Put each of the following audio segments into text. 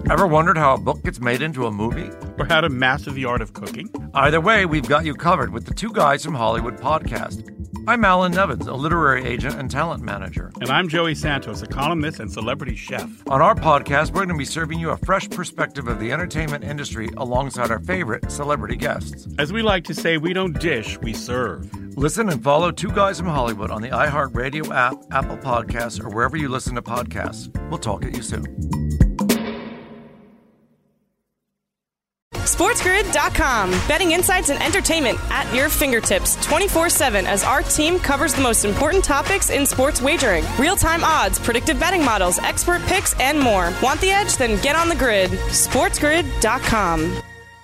Ever wondered how a book gets made into a movie? Or how to master the art of cooking? Either way, we've got you covered with the Two Guys from Hollywood podcast. I'm Alan Nevins, a literary agent and talent manager. And I'm Joey Santos, a columnist and celebrity chef. On our podcast, we're going to be serving you a fresh perspective of the entertainment industry alongside our favorite celebrity guests. As we like to say, we don't dish, we serve. Listen and follow Two Guys from Hollywood on the iHeartRadio app, Apple Podcasts, or wherever you listen to podcasts. We'll talk at you soon. SportsGrid.com. Betting insights and entertainment at your fingertips 24/7 as our team covers the most important topics in sports wagering. Real-time odds, predictive betting models, expert picks, and more. Want the edge? Then get on the grid. SportsGrid.com.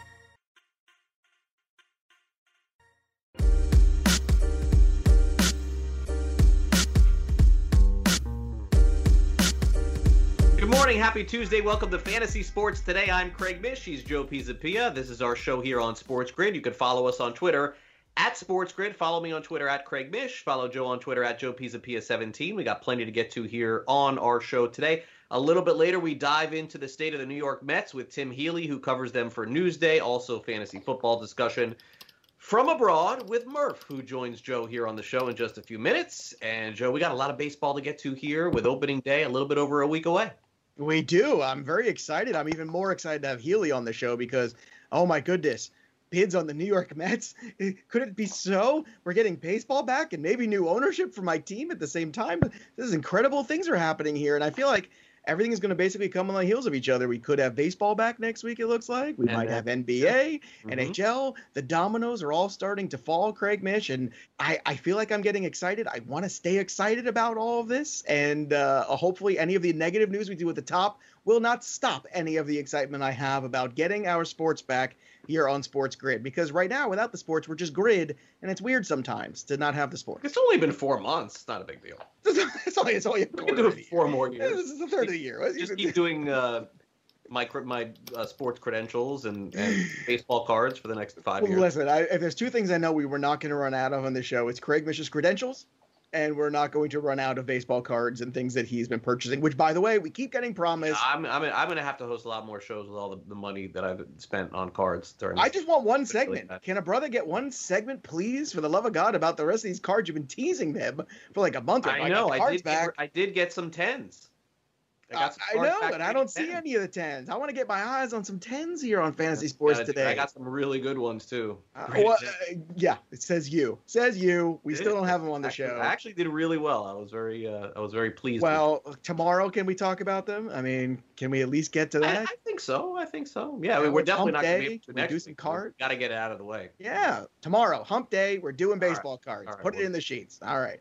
Good morning, happy Tuesday. Welcome to Fantasy Sports Today. I'm Craig Mish. He's Joe Pisapia. This is our show here on Sports Grid. You can follow us on Twitter at Sports Grid. Follow me on Twitter at Craig Mish. Follow Joe on Twitter at Joe Pisapia17. We got plenty to get to here on our show today. A little bit later, we dive into the state of the New York Mets with Tim Healy, who covers them for Newsday. Also, fantasy football discussion from abroad with Murph, who joins Joe here on the show in just a few minutes. And Joe, we got a lot of baseball to get to here with opening day a little bit over a week away. We do. I'm very excited. I'm even more excited to have Healy on the show because, oh my goodness, bids on the New York Mets. Could it be so? We're getting baseball back and maybe new ownership for my team at the same time. This is incredible. Things are happening here, and I feel like everything is going to basically come on the heels of each other. We could have baseball back next week, it looks like. We might have NBA, NHL. The dominoes are all starting to fall, Craig Mish, and I feel like I'm getting excited. I want to stay excited about all of this, and hopefully any of the negative news we do at the top will not stop any of the excitement I have about getting our sports back here on Sports Grid. Because right now, without the sports, we're just grid, and it's weird sometimes to not have the sports. It's only been 4 months. It's not a big deal. it's only a We can do it 4 more years. This is a third of the year. Just keep doing my sports credentials and baseball cards for the next 5 years. Listen, if there's two things I know we were not going to run out of on the show, it's Craig Mish's credentials, and we're not going to run out of baseball cards and things that he's been purchasing, which, by the way, we keep getting promised. I'm going to have to host a lot more shows with all the money that I've spent on cards. I just want one segment. Can a brother get one segment, please, for the love of God, about the rest of these cards? You've been teasing them for like a month. I know. I did get some 10s. I know, and I don't see any of the 10s. I want to get my eyes on some 10s here on Fantasy Sports Today. I got some really good ones, too. Yeah, it says you. We still don't have them on the show. I actually did really well. I was very pleased. Well, tomorrow, can we talk about them? I mean, can we at least get to that? I think so. Yeah, I mean, we're definitely not going to be able to next do some week. cards. Got to get it out of the way. Yeah, tomorrow, hump day, we're doing baseball cards. All right. Put it in the sheets. All right.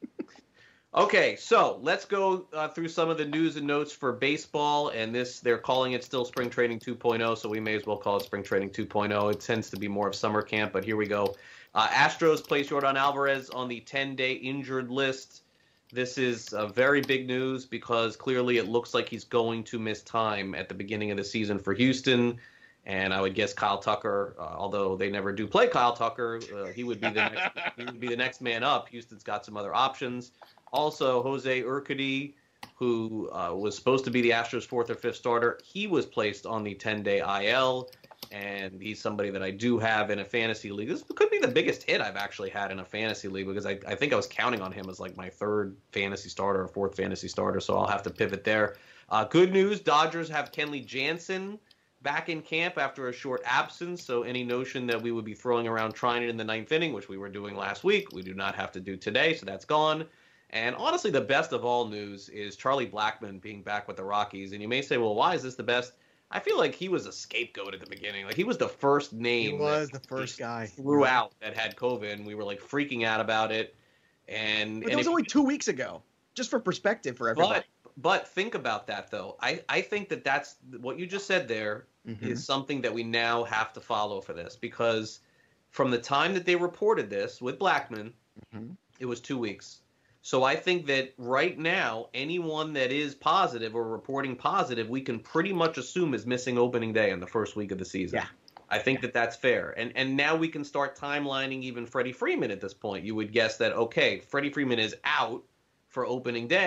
Okay, so let's go through some of the news and notes for baseball, and they're calling it still Spring Training 2.0, so we may as well call it Spring Training 2.0. It tends to be more of summer camp, but here we go. Astros placed Yordan Alvarez on the 10-day injured list. This is very big news because clearly it looks like he's going to miss time at the beginning of the season for Houston, and I would guess Kyle Tucker, although they never do play Kyle Tucker, he would be the next man up. Houston's got some other options. Also, Jose Urquidy, who was supposed to be the Astros' fourth or fifth starter, he was placed on the 10-day IL, and he's somebody that I do have in a fantasy league. This could be the biggest hit I've actually had in a fantasy league because I think I was counting on him as like my third fantasy starter or fourth fantasy starter, so I'll have to pivot there. Good news, Dodgers have Kenley Jansen back in camp after a short absence, so any notion that we would be throwing around trying it in the ninth inning, which we were doing last week, we do not have to do today, so that's gone. And honestly, the best of all news is Charlie Blackmon being back with the Rockies. And you may say, well, why is this the best? I feel like he was a scapegoat at the beginning. Like, he was the first name. He was the first guy. Throughout that had COVID, and we were, like, freaking out about it. But it was only 2 weeks ago, just for perspective for everybody. But think about that, though. I think that's what you just said there is something that we now have to follow for this. Because from the time that they reported this with Blackmon, it was 2 weeks. So I think that right now, anyone that is positive or reporting positive, we can pretty much assume is missing opening day in the first week of the season. Yeah. I think that that's fair. And now we can start timelining even Freddie Freeman at this point. You would guess that, okay, Freddie Freeman is out for opening day.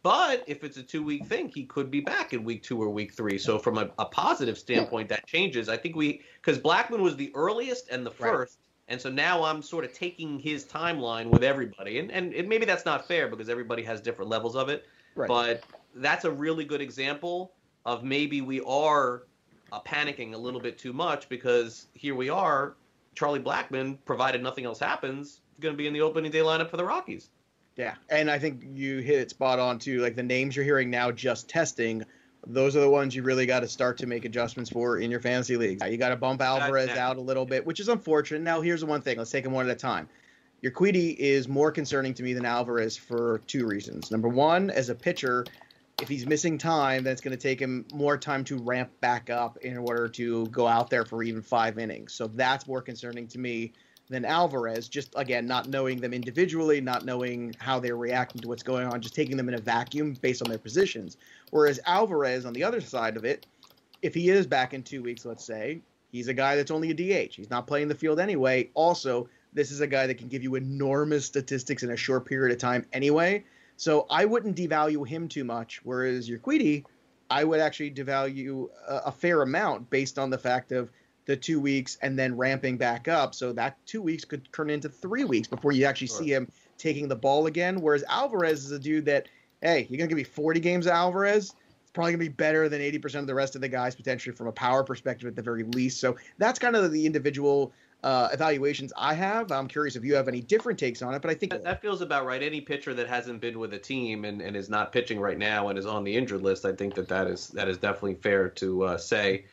But if it's a 2-week thing, he could be back in week 2 or week 3. So from a positive standpoint, that changes. I think because Blackmon was the earliest and the first, and so now I'm sort of taking his timeline with everybody. And maybe that's not fair because everybody has different levels of it. Right. But that's a really good example of maybe we are panicking a little bit too much because here we are, Charlie Blackmon, provided nothing else happens, going to be in the opening day lineup for the Rockies. Yeah, and I think you hit it spot on, too. Like, the names you're hearing now just testing, those are the ones you really got to start to make adjustments for in your fantasy leagues. You got to bump Alvarez out a little bit, which is unfortunate. Now, here's the one thing. Let's take them one at a time. Urquidy is more concerning to me than Alvarez for 2 reasons. Number one, as a pitcher, if he's missing time, then it's going to take him more time to ramp back up in order to go out there for even 5 innings. So that's more concerning to me than Alvarez, just, again, not knowing them individually, not knowing how they're reacting to what's going on, just taking them in a vacuum based on their positions. Whereas Alvarez, on the other side of it, if he is back in 2 weeks, let's say, he's a guy that's only a DH. He's not playing the field anyway. Also, this is a guy that can give you enormous statistics in a short period of time anyway. So I wouldn't devalue him too much, whereas Urquidy, I would actually devalue a fair amount based on the fact of the 2 weeks and then ramping back up. So that 2 weeks could turn into 3 weeks before you actually see him taking the ball again. Whereas Alvarez is a dude that, hey, you're going to give me 40 games of Alvarez. It's probably going to be better than 80% of the rest of the guys, potentially from a power perspective at the very least. So that's kind of the individual evaluations I have. I'm curious if you have any different takes on it, but I think that feels about right. Any pitcher that hasn't been with a team and is not pitching right now and is on the injured list, I think that is definitely fair to say.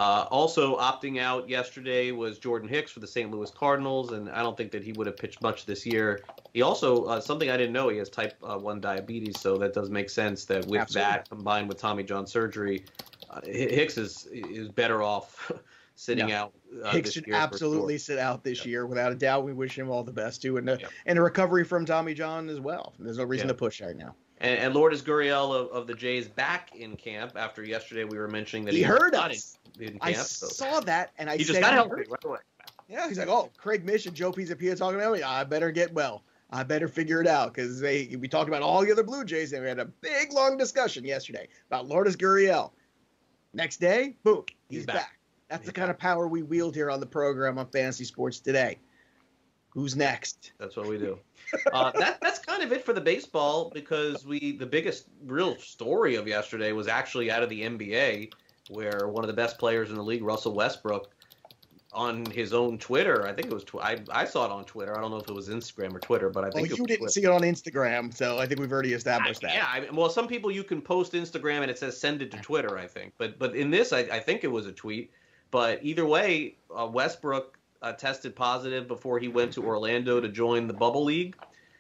Also opting out yesterday was Jordan Hicks for the St. Louis Cardinals, and I don't think that he would have pitched much this year. He also, something I didn't know, he has type 1 diabetes, so that does make sense that with that combined with Tommy John surgery, Hicks is better off sitting out. Hicks should absolutely sit out this year, without a doubt. We wish him all the best, too, and a recovery from Tommy John as well. There's no reason to push right now. And Lourdes Gurriel of the Jays back in camp after yesterday we were mentioning that he heard us. In camp, I saw that, and he just got healthy right away. Yeah, he's like, oh, Craig Mish and Joe Pisapia talking about me. I better get well. I better figure it out because we talked about all the other Blue Jays, and we had a big, long discussion yesterday about Lourdes Gurriel. Next day, boom, he's back. That's the kind of power we wield here on the program on Fantasy Sports Today. Who's next? That's what we do. That's kind of it for the baseball because the biggest real story of yesterday was actually out of the NBA, where one of the best players in the league, Russell Westbrook, on his own Twitter, I think it was I saw it on Twitter. I don't know if it was Instagram or Twitter, but I think you didn't see it on Instagram, so I think we've already established that. Yeah, well, some people you can post Instagram and it says send it to Twitter, I think, but in this, I think it was a tweet. But either way, Westbrook tested positive before he went to Orlando to join the Bubble League,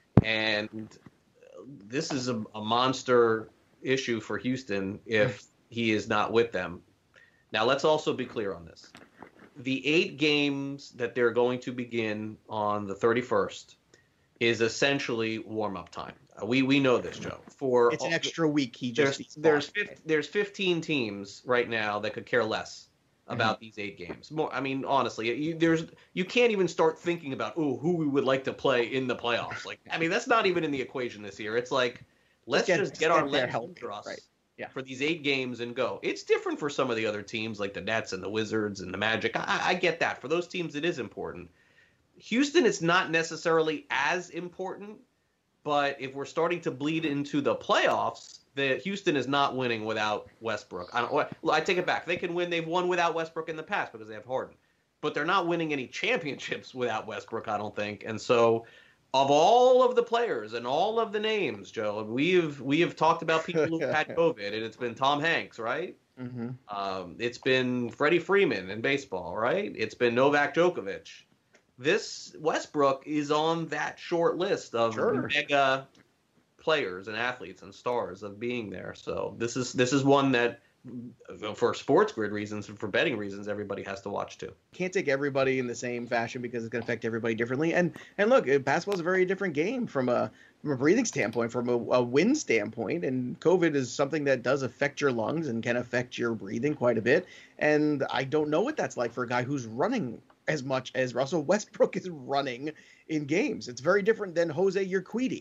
and this is a monster issue for Houston if he is not with them. Now, let's also be clear on this. The 8 games that they're going to begin on the 31st is essentially warm-up time. We know this, Joe. It's an extra week. There's 15 teams right now that could care less about these 8 games. I mean, honestly, you can't even start thinking about who we would like to play in the playoffs. Like, I mean, that's not even in the equation this year. It's like let's just get our legs under us for these 8 games and go. It's different for some of the other teams like the Nets and the Wizards and the Magic. I get that. For those teams, it is important. Houston, it's not necessarily as important, but if we're starting to bleed into the playoffs, Houston is not winning without Westbrook. I take it back. They can win. They've won without Westbrook in the past because they have Harden. But they're not winning any championships without Westbrook, I don't think. And so of all of the players and all of the names, Joe, we have talked about people who had COVID, and it's been Tom Hanks, right? Mm-hmm. It's been Freddie Freeman in baseball, right? It's been Novak Djokovic. This Westbrook is on that short list of mega players and athletes and stars of being there. So this is one that, for sports grid reasons and for betting reasons, everybody has to watch too. Can't take everybody in the same fashion because it's going to affect everybody differently. And look, basketball is a very different game from a breathing standpoint, from a wind standpoint. And COVID is something that does affect your lungs and can affect your breathing quite a bit. And I don't know what that's like for a guy who's running as much as Russell Westbrook is running in games. It's very different than Jose Urquidy,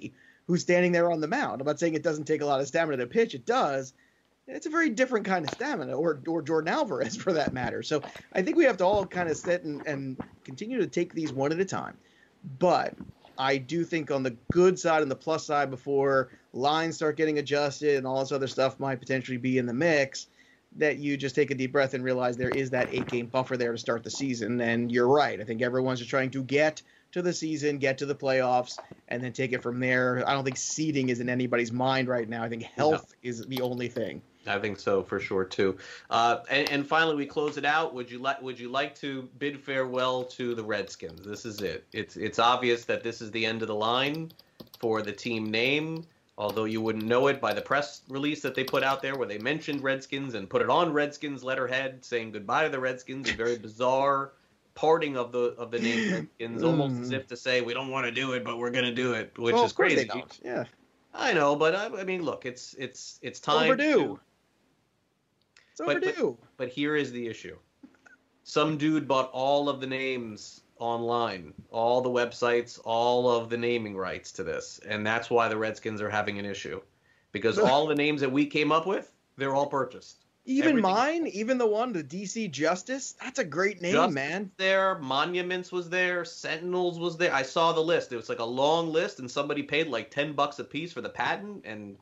who's standing there on the mound. I'm not saying it doesn't take a lot of stamina to pitch. It does. It's a very different kind of stamina, or Jordan Alvarez for that matter. So I think we have to all kind of sit and continue to take these one at a time. But I do think on the good side and the plus side, before lines start getting adjusted and all this other stuff might potentially be in the mix, that you just take a deep breath and realize there is that 8-game buffer there to start the season. And you're right. I think everyone's just trying to get to the season, get to the playoffs, and then take it from there. I don't think seeding is in anybody's mind right now. I think health is the only thing. I think so for sure too. And finally, we close it out. Would you like to bid farewell to the Redskins? This is it. It's obvious that this is the end of the line for the team name. Although you wouldn't know it by the press release that they put out there, where they mentioned Redskins and put it on Redskins letterhead, saying goodbye to the Redskins. A very bizarre parting of the name Redskins, almost as if to say we don't want to do it, but we're going to do it, which is crazy. Yeah, I know, but I mean, look, it's time. Overdue. It's overdue. But here is the issue. Some dude bought all of the names online, all the websites, all of the naming rights to this. And that's why the Redskins are having an issue. Because all the names that we came up with, they're all purchased. Even mine, even the one, the DC Justice, that's a great name, Justice man. There, Monuments was there, Sentinels was there. I saw the list. It was like a long list, and somebody paid like $10 a piece for the patent, and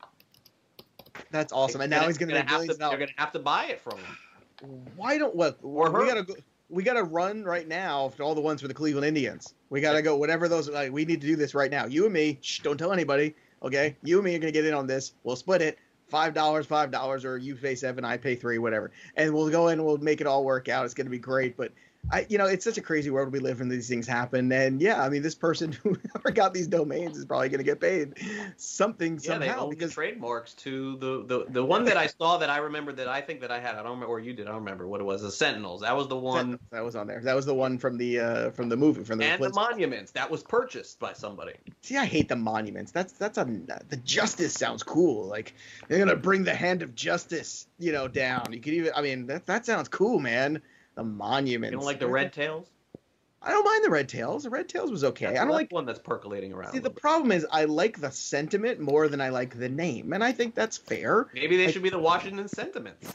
that's awesome. And now he's going to make millions. They're going to have to buy it from him. Why don't we got to run right now for all the ones for the Cleveland Indians. We got to go whatever those. Like, we need to do this right now. You and me. Don't tell anybody. Okay, you and me are going to get in on this. We'll split it. $5, or you pay $7, I pay $3, whatever. And we'll go in and we'll make it all work out. It's going to be great. But it's such a crazy world we live in. These things happen. And yeah, I mean, this person who got these domains is probably going to get paid something somehow. Yeah, they own the trademarks to the one that I saw that I remember that I think that I had. I don't remember, or you did. I don't remember what it was. The Sentinels. That was the one that was on there. That was the one from the movie and the Monuments that was purchased by somebody. See, I hate the Monuments. The Justice sounds cool. Like they're gonna bring the hand of justice, down. You could even. I mean, that sounds cool, man. The Monuments. You don't like the Red Tails? I don't mind the Red Tails. The Red Tails was okay. I don't like one that's percolating around. See, the problem is I like the sentiment more than I like the name, and I think that's fair. Maybe they should be the Washington Sentiments.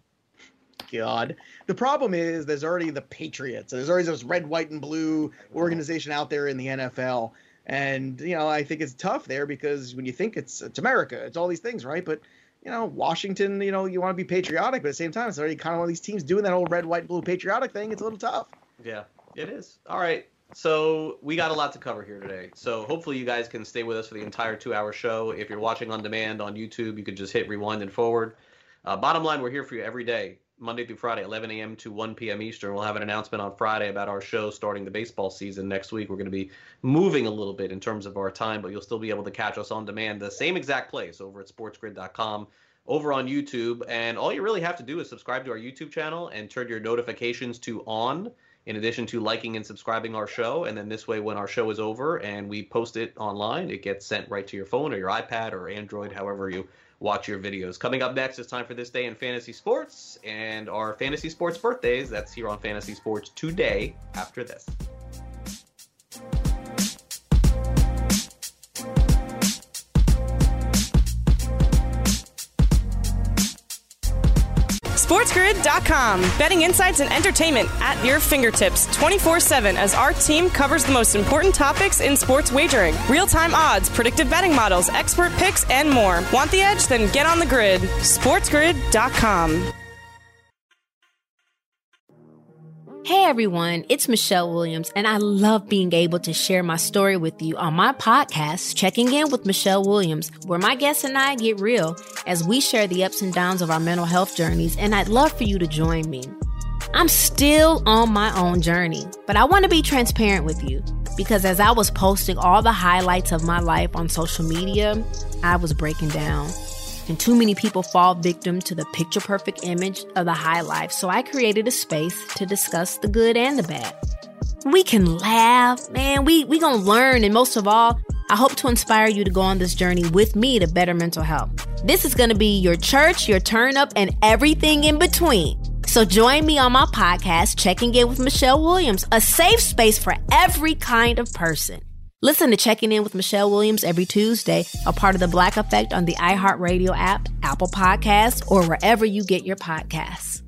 God. The problem is there's already the Patriots. There's already this red, white, and blue organization out there in the NFL. And, I think it's tough there because when you think it's America, it's all these things, right? But Washington, you want to be patriotic, but at the same time, it's already kind of one of these teams doing that old red, white, blue patriotic thing. It's a little tough. Yeah, it is. All right. So we got a lot to cover here today. So hopefully you guys can stay with us for the entire 2-hour show. If you're watching on demand on YouTube, you could just hit rewind and forward. Bottom line, we're here for you every day, Monday through Friday, 11 a.m. to 1 p.m. Eastern. We'll have an announcement on Friday about our show starting the baseball season next week. We're going to be moving a little bit in terms of our time, but you'll still be able to catch us on demand, the same exact place over at sportsgrid.com, over on YouTube. And all you really have to do is subscribe to our YouTube channel and turn your notifications to on, in addition to liking and subscribing our show. And then this way, when our show is over and we post it online, it gets sent right to your phone or your iPad or Android, however you watch your videos. Coming up next, it's time for This Day in Fantasy Sports and our Fantasy Sports birthdays. That's here on Fantasy Sports today after this. SportsGrid.com. Betting insights and entertainment at your fingertips 24/7 as our team covers the most important topics in sports wagering. Real-time odds, predictive betting models, expert picks, and more. Want the edge? Then get on the grid. SportsGrid.com. Hey everyone, it's Michelle Williams, and I love being able to share my story with you on my podcast, Checking In with Michelle Williams, where my guests and I get real as we share the ups and downs of our mental health journeys, and I'd love for you to join me. I'm still on my own journey, but I want to be transparent with you because as I was posting all the highlights of my life on social media, I was breaking down. And too many people fall victim to the picture-perfect image of the high life, so I created a space to discuss the good and the bad. We can laugh, man, we gonna learn, and most of all, I hope to inspire you to go on this journey with me to better mental health. This is gonna be your church, your turn-up, and everything in between. So join me on my podcast, Checking In with Michelle Williams, a safe space for every kind of person. Listen to Checking In with Michelle Williams every Tuesday, a part of the Black Effect on the iHeartRadio app, Apple Podcasts, or wherever you get your podcasts.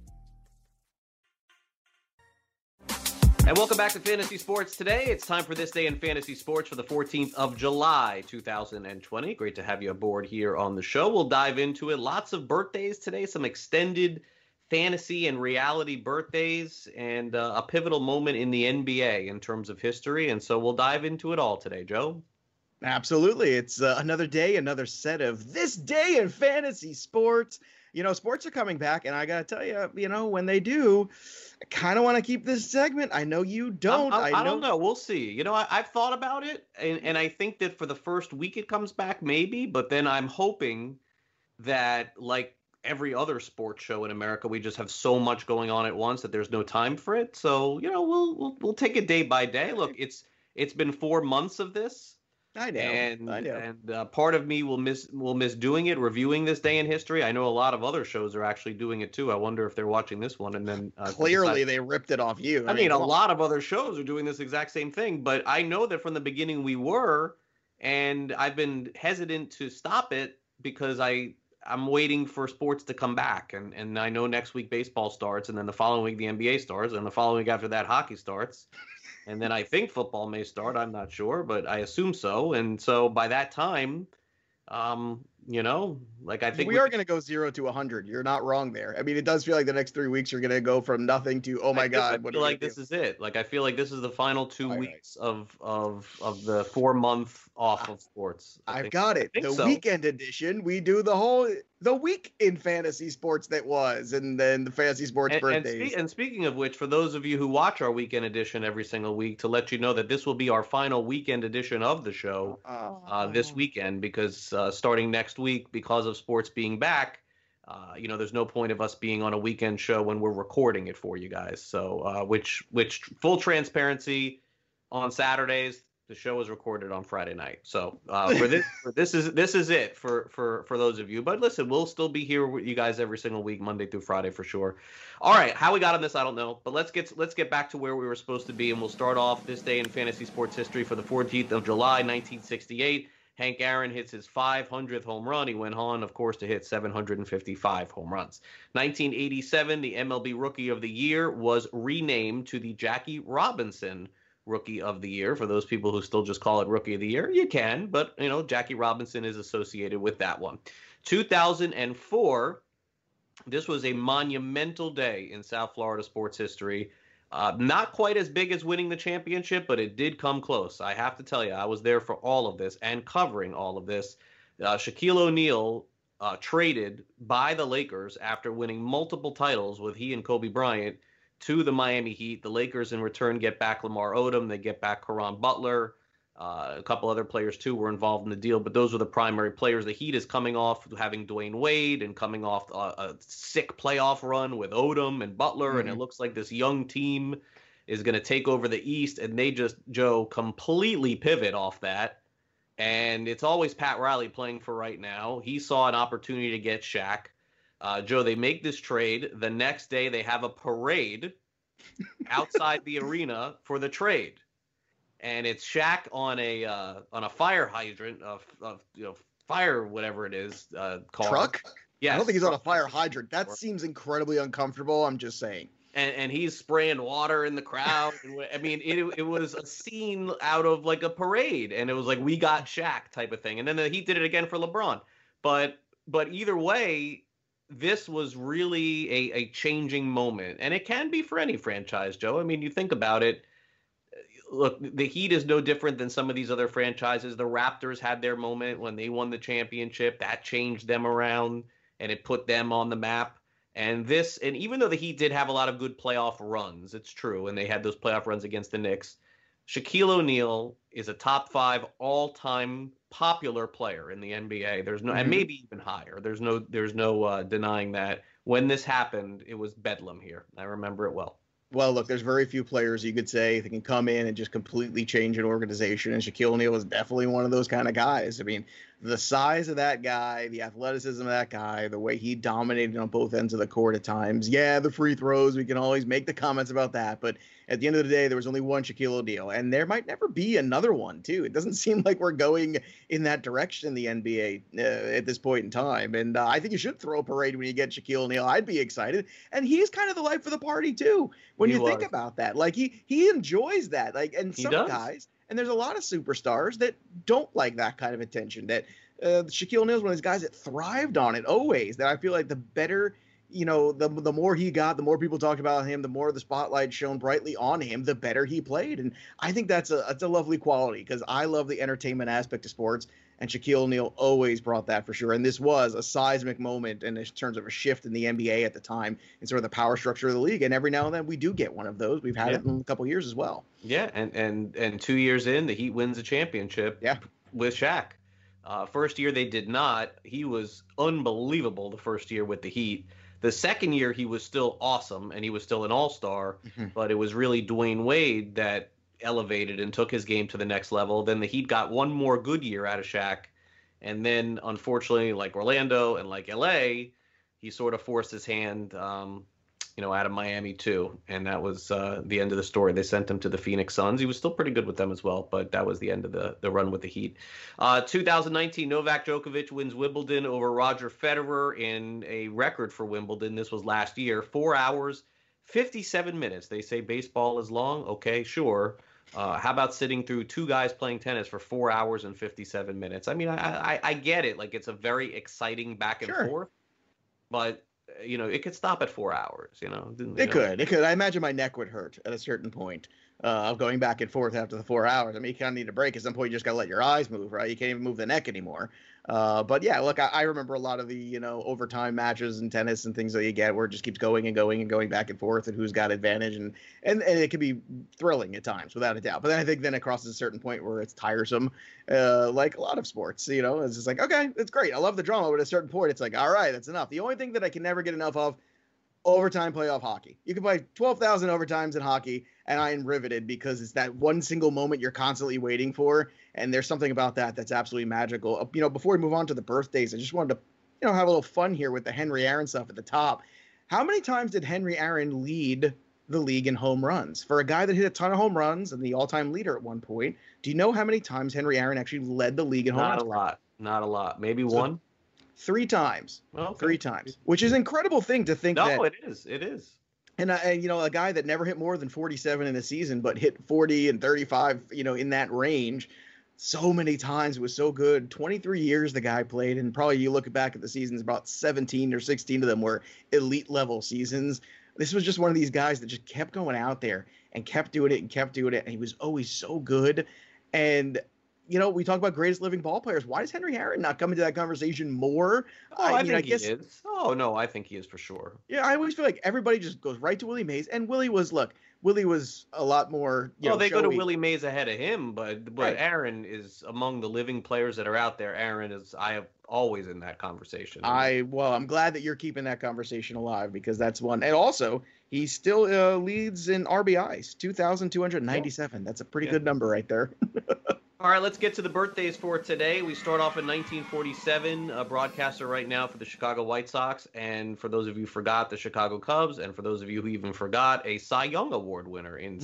And welcome back to Fantasy Sports Today. It's time for This Day in Fantasy Sports for the 14th of July, 2020. Great to have you aboard here on the show. We'll dive into it. Lots of birthdays today, some extended fantasy and reality birthdays, and a pivotal moment in the NBA in terms of history. And so we'll dive into it all today, Joe. Absolutely. It's another day, another set of This Day in Fantasy Sports. You know, sports are coming back, and I got to tell you, when they do, I kind of want to keep this segment. I know you don't. I don't know. We'll see. I've thought about it, and I think that for the first week it comes back, maybe, but then I'm hoping that, like every other sports show in America, we just have so much going on at once that there's no time for it. So, we'll take it day by day. Look, it's been 4 months of this. I know. And part of me will miss doing it, reviewing this day in history. I know a lot of other shows are actually doing it too. I wonder if they're watching this one and then clearly they ripped it off you. I mean, a lot of other shows are doing this exact same thing, but I know that from the beginning we were, and I've been hesitant to stop it because I'm waiting for sports to come back, and I know next week baseball starts, and then the following week the NBA starts, and the following week after that hockey starts. And then I think football may start. I'm not sure, but I assume so. And so by that time, I think we are going to go 0 to 100. You're not wrong there. I mean, it does feel like the next 3 weeks you're going to go from nothing to, oh my God. I feel like this is it. Like, I feel like this is the final 2 weeks of the 4 month off of sports. I've got it. The weekend edition, we do the week in fantasy sports that was, and then the fantasy sports birthdays. And speaking of which, for those of you who watch our weekend edition every single week, to let you know that this will be our final weekend edition of the show this weekend, because starting next week, because of sports being back, there's no point of us being on a weekend show when we're recording it for you guys. So, which full transparency, on Saturdays, the show is recorded on Friday night. So this is it for those of you. But listen, we'll still be here with you guys every single week, Monday through Friday for sure. All right, how we got on this, I don't know. But let's get back to where we were supposed to be, and we'll start off this day in fantasy sports history for the 14th of July, 1968. Hank Aaron hits his 500th home run. He went on, of course, to hit 755 home runs. 1987, the MLB Rookie of the Year was renamed to the Jackie Robinson Rookie of the Year. For those people who still just call it Rookie of the Year, you can, but Jackie Robinson is associated with that one. 2004, this was a monumental day in South Florida sports history. Not quite as big as winning the championship, but it did come close. I have to tell you, I was there for all of this and covering all of this. Shaquille O'Neal traded by the Lakers after winning multiple titles with he and Kobe Bryant to the Miami Heat. The Lakers in return get back Lamar Odom. They get back Caron Butler. A couple other players, too, were involved in the deal, but those were the primary players. The Heat is coming off having Dwayne Wade and coming off a sick playoff run with Odom and Butler, and it looks like this young team is going to take over the East, and they just, Joe, completely pivot off that. And it's always Pat Riley playing for right now. He saw an opportunity to get Shaq. Joe, they make this trade. The next day, they have a parade outside the arena for the trade. And it's Shaq on a fire hydrant, fire whatever it is, car. Truck? Yeah, I don't think he's on a fire hydrant. That seems incredibly uncomfortable. I'm just saying. And he's spraying water in the crowd. I mean, it was a scene out of like a parade, and it was like, we got Shaq type of thing. And then he did it again for LeBron. But either way, this was really a changing moment, and it can be for any franchise, Joe. I mean, you think about it. Look, the Heat is no different than some of these other franchises. The Raptors had their moment when they won the championship. That changed them around, and it put them on the map. And even though the Heat did have a lot of good playoff runs, it's true, and they had those playoff runs against the Knicks, Shaquille O'Neal is a top 5 all-time popular player in the NBA. There's no, and maybe even higher. There's no denying that. When this happened, it was bedlam here. I remember it well. Well, look, there's very few players you could say that can come in and just completely change an organization, and Shaquille O'Neal was definitely one of those kind of guys. I mean, the size of that guy, the athleticism of that guy, the way he dominated on both ends of the court at times. Yeah, the free throws, we can always make the comments about that. But at the end of the day, there was only one Shaquille O'Neal, and there might never be another one, too. It doesn't seem like we're going in that direction in the NBA at this point in time. And I think you should throw a parade when you get Shaquille O'Neal. I'd be excited. And he's kind of the life of the party, too, when you think about that. Like, he enjoys that. Like, and some guys, and there's a lot of superstars that don't like that kind of attention. That Shaquille O'Neal is one of those guys that thrived on it always. That I feel like the better, the more he got, the more people talked about him, the more the spotlight shone brightly on him, the better he played. And I think that's a lovely quality, because I love the entertainment aspect of sports, and Shaquille O'Neal always brought that for sure. And this was a seismic moment in terms of a shift in the NBA at the time and sort of the power structure of the league. And every now and then we do get one of those. We've had it in a couple of years as well. Yeah, and 2 years in, the Heat wins a championship with Shaq. First year they did not. He was unbelievable the first year with the Heat. The second year he was still awesome, and he was still an all-star, but it was really Dwayne Wade that elevated and took his game to the next level. Then the Heat got one more good year out of Shaq, and then unfortunately, like Orlando and like LA, he sort of forced his hand out of Miami too, and that was the end of the story. They sent him to the Phoenix Suns. He was still pretty good with them as well, but that was the end of the run with the Heat. 2019, Novak Djokovic wins Wimbledon over Roger Federer in a record for Wimbledon. This was last year, 4 hours, 57 minutes. They say baseball is long. Okay, sure. How about sitting through two guys playing tennis for 4 hours and 57 minutes? I mean, I get it. Like, it's a very exciting back and forth, but it could stop at 4 hours, It could. I imagine my neck would hurt at a certain point of going back and forth after the 4 hours. I mean, you kind of need a break. At some point, you just got to let your eyes move, right? You can't even move the neck anymore. But yeah, look, I remember a lot of the, overtime matches in tennis and things that you get where it just keeps going and going and going back and forth and who's got advantage. And it can be thrilling at times, without a doubt. But then I think then it crosses a certain point where it's tiresome, like a lot of sports, it's just like, okay, it's great. I love the drama. But at a certain point, it's like, all right, that's enough. The only thing that I can never get enough of, overtime playoff hockey. You can play 12,000 overtimes in hockey, and I am riveted because it's that one single moment you're constantly waiting for, and there's something about that that's absolutely magical. Before we move on to the birthdays, I just wanted to, have a little fun here with the Henry Aaron stuff at the top. How many times did Henry Aaron lead the league in home runs? For a guy that hit a ton of home runs and the all-time leader at one point, do you know how many times Henry Aaron actually led the league in home runs? Not a lot. Maybe one. 3 times. Okay. 3 times, which is an incredible thing to think. No, it is. It is. And a guy that never hit more than 47 in a season, but hit 40 and 35, in that range so many times. It was so good. 23 years the guy played, and probably you look back at the seasons, about 17 or 16 of them were elite level seasons. This was just one of these guys that just kept going out there and kept doing it, and he was always so good. And we talk about greatest living ball players. Why does Henry Aaron not come into that conversation more? I think he is. Oh, no, I think he is for sure. Yeah, I always feel like everybody just goes right to Willie Mays. And Willie was a lot more, they go to Willie Mays ahead of him, but right. Aaron is among the living players that are out there. Aaron is, I have always in that conversation. I'm glad that you're keeping that conversation alive, because that's one. And also, he still leads in RBIs, 2,297. Yeah. That's a pretty good number right there. All right, let's get to the birthdays for today. We start off in 1947, a broadcaster right now for the Chicago White Sox, and for those of you who forgot, the Chicago Cubs, and for those of you who even forgot, a Cy Young Award winner in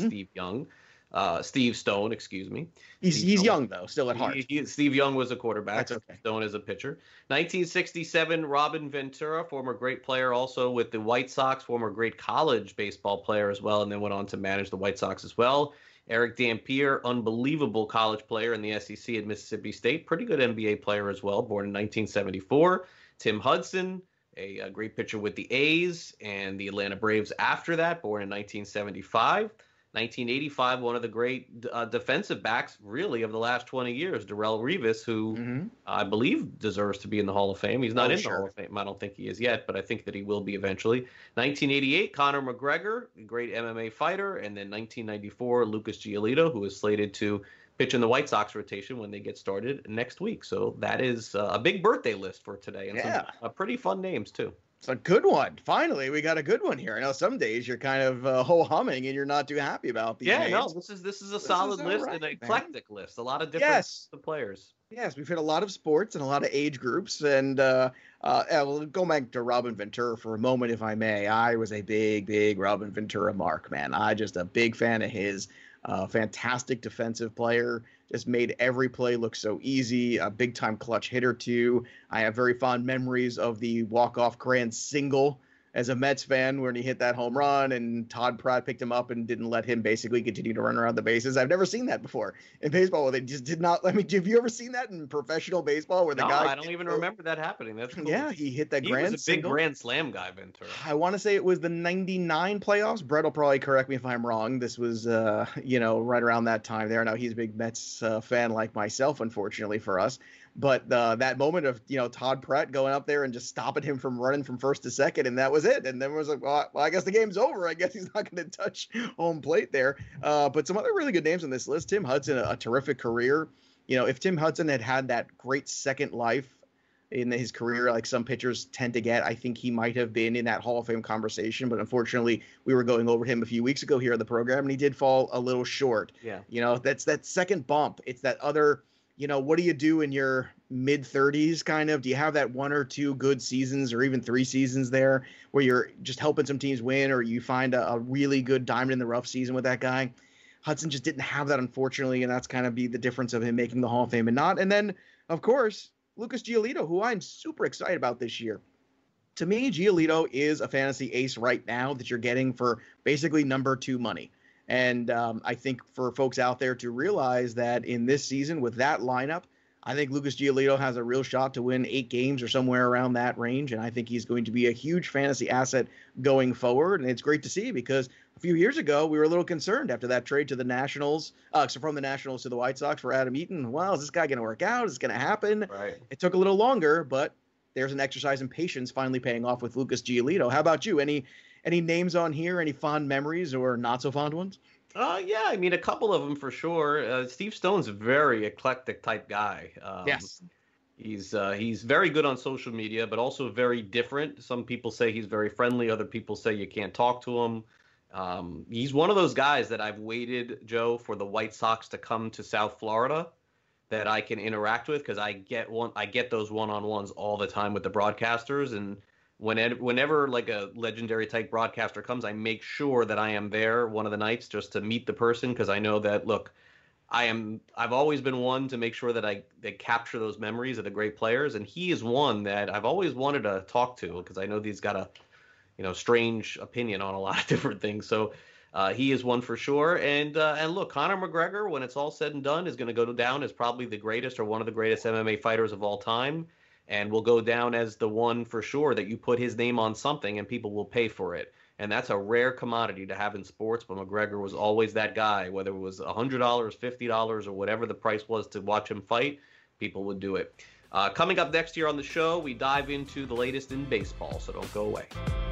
Steve Stone, excuse me. He's young, though, still at heart. Steve Young was a quarterback. That's okay. Stone is a pitcher. 1967, Robin Ventura, former great player also with the White Sox, former great college baseball player as well, and then went on to manage the White Sox as well. Eric Dampier, unbelievable college player in the SEC at Mississippi State. Pretty good NBA player as well, born in 1974. Tim Hudson, a great pitcher with the A's and the Atlanta Braves after that, born in 1975. 1985, one of the great defensive backs, really, of the last 20 years, Darrelle Revis, who I believe deserves to be in the Hall of Fame. He's not in the Hall of Fame. I don't think he is yet, but I think that he will be eventually. 1988, Conor McGregor, a great MMA fighter. And then 1994, Lucas Giolito, who is slated to pitch in the White Sox rotation when they get started next week. So that is a big birthday list for today. And some pretty fun names, too. It's a good one. Finally, we got a good one here. I know some days you're kind of ho-humming and you're not too happy about these names. No, this is a solid list and an eclectic list. A lot of different players. Yes, we've hit a lot of sports and a lot of age groups. And we'll go back to Robin Ventura for a moment, if I may. I was a big Robin Ventura mark, man. I just a big fan of his. Fantastic defensive player. Just made every play look so easy. A big-time clutch hitter, too. I have very fond memories of the walk-off grand single as a Mets fan when he hit that home run and Todd Pratt picked him up and didn't let him basically continue to run around the bases. I've never seen that before in baseball. They just did not let me. Have you ever seen that in professional baseball where the guy? I don't even remember that happening. That's cool. Yeah, he hit that grand single. He was a big grand slam guy, Ventura. I want to say it was the 99 playoffs. Brett will probably correct me if I'm wrong. This was, right around that time there. Now, he's a big Mets fan like myself, unfortunately for us. But that moment of, Todd Pratt going up there and just stopping him from running from first to second, and that was it. And then it was like, well, I guess the game's over. I guess he's not going to touch home plate there. But some other really good names on this list. Tim Hudson, a terrific career. If Tim Hudson had that great second life in his career, like some pitchers tend to get, I think he might have been in that Hall of Fame conversation. But unfortunately, we were going over him a few weeks ago here on the program, and he did fall a little short. Yeah. That's that second bump. It's that other, what do you do in your mid-30s kind of? Do you have that one or two good seasons or even 3 seasons there where you're just helping some teams win, or you find a really good diamond in the rough season with that guy? Hudson just didn't have that, unfortunately, and that's kind of be the difference of him making the Hall of Fame and not. And then, of course, Lucas Giolito, who I'm super excited about this year. To me, Giolito is a fantasy ace right now that you're getting for basically number 2 money. And I think for folks out there to realize that in this season with that lineup, I think Lucas Giolito has a real shot to win 8 games or somewhere around that range. And I think he's going to be a huge fantasy asset going forward. And it's great to see because a few years ago, we were a little concerned after that trade to the Nationals, from the Nationals to the White Sox for Adam Eaton. Well, is this guy going to work out? Is it going to happen? Right. It took a little longer, but there's an exercise in patience finally paying off with Lucas Giolito. How about you? Any names on here? Any fond memories or not so fond ones? Yeah, I mean, a couple of them for sure. Steve Stone's a very eclectic type guy. Yes. He's very good on social media, but also very different. Some people say he's very friendly. Other people say you can't talk to him. He's one of those guys that I've waited, Joe, for the White Sox to come to South Florida that I can interact with because I get those one-on-ones all the time with the broadcasters, and whenever like a legendary type broadcaster comes, I make sure that I am there one of the nights just to meet the person because I know that, look, I've always been one to make sure that they capture those memories of the great players, and he is one that I've always wanted to talk to because I know he's got a strange opinion on a lot of different things. So he is one for sure. And look, Conor McGregor, when it's all said and done, is going to go down as probably the greatest or one of the greatest MMA fighters of all time. And will go down as the one for sure that you put his name on something and people will pay for it. And that's a rare commodity to have in sports, but McGregor was always that guy. Whether it was $100, $50, or whatever the price was to watch him fight, people would do it. Coming up next year on the show, we dive into the latest in baseball, so don't go away.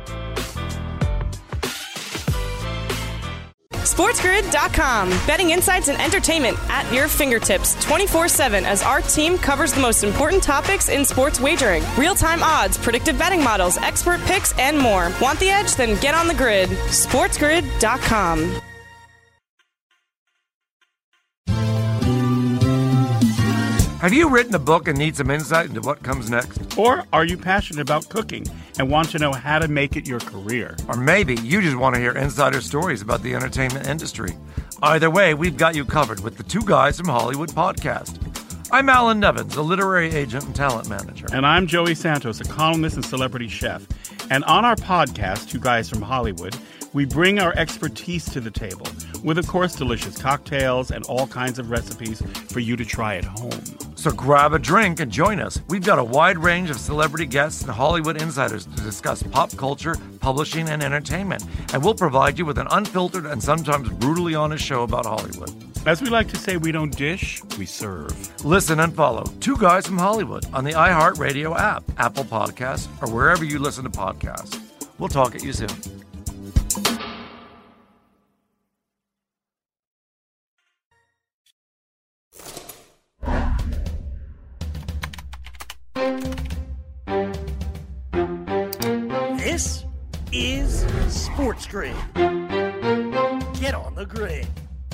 SportsGrid.com. Betting insights and entertainment at your fingertips 24/7 as our team covers the most important topics in sports wagering. Real-time odds, predictive betting models, expert picks, and more. Want the edge? Then get on the grid. SportsGrid.com. Have you written a book and need some insight into what comes next? Or are you passionate about cooking and want to know how to make it your career? Or maybe you just want to hear insider stories about the entertainment industry. Either way, we've got you covered with the Two Guys from Hollywood podcast. I'm Alan Nevins, a literary agent and talent manager. And I'm Joey Santos, a columnist and celebrity chef. And on our podcast, Two Guys from Hollywood, we bring our expertise to the table with, of course, delicious cocktails and all kinds of recipes for you to try at home. So grab a drink and join us. We've got a wide range of celebrity guests and Hollywood insiders to discuss pop culture, publishing, and entertainment. And we'll provide you with an unfiltered and sometimes brutally honest show about Hollywood. As we like to say, we don't dish, we serve. Listen and follow Two Guys from Hollywood on the iHeartRadio app, Apple Podcasts, or wherever you listen to podcasts. We'll talk at you soon. This is Sports Grid. Get on the grid.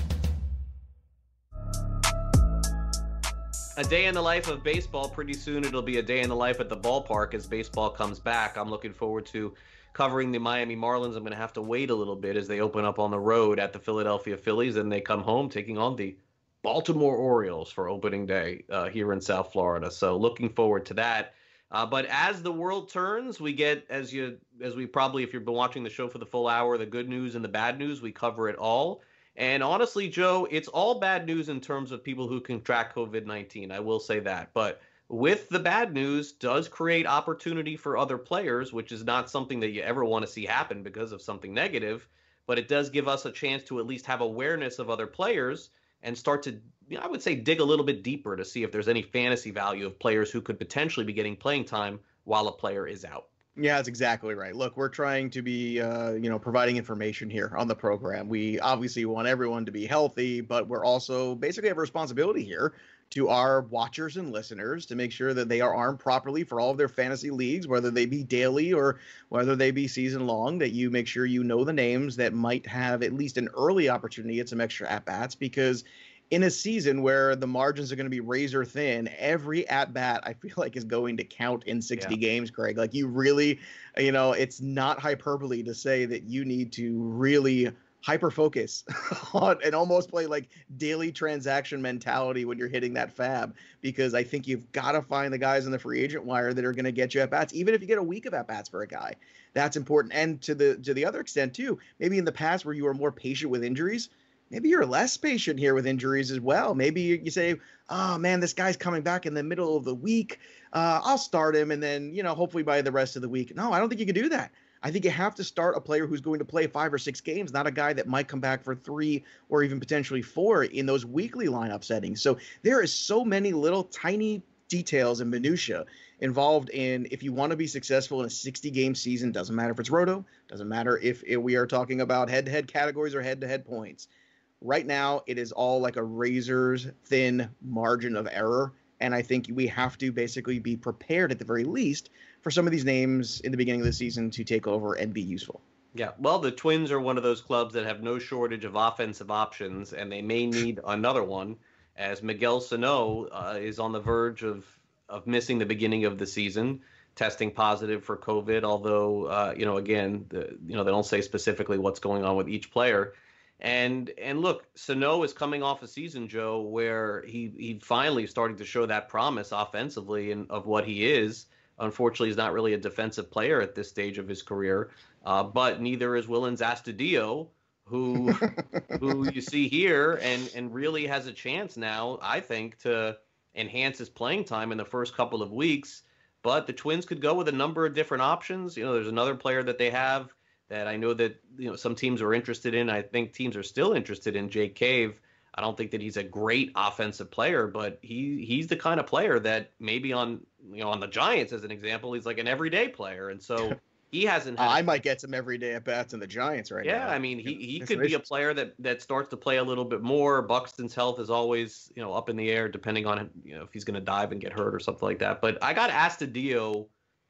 A day in the life of baseball. Pretty soon it'll be a day in the life at the ballpark as baseball comes back. I'm looking forward to covering the Miami Marlins. I'm going to have to wait a little bit as they open up on the road at the Philadelphia Phillies, and they come home taking on the Baltimore Orioles for opening day here in South Florida. So looking forward to that. But as the world turns, we get, as we probably, if you've been watching the show for the full hour, the good news and the bad news, we cover it all. And honestly, Joe, it's all bad news in terms of people who contract COVID-19. I will say that. But with the bad news does create opportunity for other players, which is not something that you ever want to see happen because of something negative. But it does give us a chance to at least have awareness of other players and start to, I would say, dig a little bit deeper to see if there's any fantasy value of players who could potentially be getting playing time while a player is out. Yeah, that's exactly right. Look, we're trying to be, providing information here on the program. We obviously want everyone to be healthy, but we're also basically have a responsibility here to our watchers and listeners to make sure that they are armed properly for all of their fantasy leagues, whether they be daily or whether they be season long, that you make sure you know the names that might have at least an early opportunity at some extra at-bats, because in a season where the margins are going to be razor thin, every at-bat I feel like is going to count in 60 games, Craig. Like you really, it's not hyperbole to say that you need to really hyper-focus on and almost play like daily transaction mentality when you're hitting that fab, because I think you've got to find the guys in the free agent wire that are going to get you at-bats, even if you get a week of at-bats for a guy. That's important. And to the other extent too, maybe in the past where you were more patient with injuries, maybe you're less patient here with injuries as well. Maybe you say, oh, man, this guy's coming back in the middle of the week. I'll start him, and then, hopefully by the rest of the week. No, I don't think you can do that. I think you have to start a player who's going to play 5 or 6 games, not a guy that might come back for 3 or even potentially 4 in those weekly lineup settings. So there is so many little tiny details and minutia involved in, if you want to be successful in a 60-game season, doesn't matter if it's roto, doesn't matter if we are talking about head-to-head categories or head-to-head points. Right now, it is all like a razor's thin margin of error, and I think we have to basically be prepared at the very least for some of these names in the beginning of the season to take over and be useful. Yeah, well, the Twins are one of those clubs that have no shortage of offensive options, and they may need another one, as Miguel Sano is on the verge of missing the beginning of the season, testing positive for COVID, although, again, they don't say specifically what's going on with each player. And look, Sano is coming off a season, Joe, where he finally starting to show that promise offensively and of what he is. Unfortunately, he's not really a defensive player at this stage of his career, but neither is Wellens Astudillo, who you see here and really has a chance now, I think, to enhance his playing time in the first couple of weeks. But the Twins could go with a number of different options. There's another player that they have that I know that some teams are interested in. I think teams are still interested in Jake Cave. I don't think that he's a great offensive player, but he's the kind of player that maybe on the Giants, as an example, he's like an everyday player. And so he hasn't had, I might get some everyday at bats in the Giants right now. Yeah, I mean, he could be a player that starts to play a little bit more. Buxton's health is always up in the air, depending on if he's going to dive and get hurt or something like that. But I got Astudillo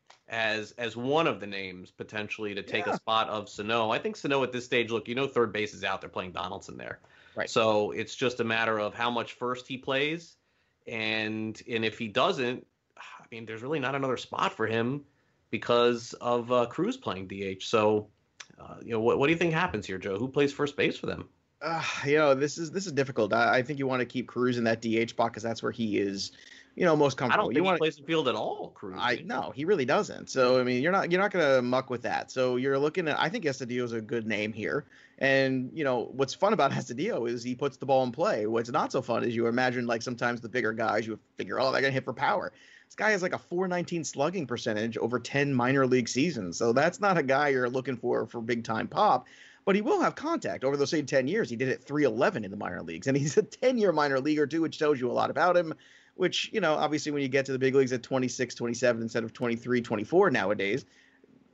as one of the names potentially to take a spot of Sano. I think Sano at this stage, look, third base is out. They're playing Donaldson there. Right. So it's just a matter of how much first he plays. And if he doesn't, I mean, there's really not another spot for him because of Cruz playing DH. So, what do you think happens here, Joe? Who plays first base for them? This is difficult. I think you want to keep Cruz in that DH spot because that's where he is, most comfortable. I don't think he plays the field at all, Cruz. No, he really doesn't. So I mean, you're not going to muck with that. So you're looking at. I think Astudillo is a good name here. And what's fun about Astudillo is he puts the ball in play. What's not so fun is you imagine like sometimes the bigger guys you figure, they're going to hit for power. This guy has like a .419 slugging percentage over 10 minor league seasons. So that's not a guy you're looking for big time pop. But he will have contact over those same 10 years. He did it .311 in the minor leagues, and he's a 10-year minor leaguer too, which tells you a lot about him. Which obviously when you get to the big leagues at 26, 27 instead of 23, 24 nowadays,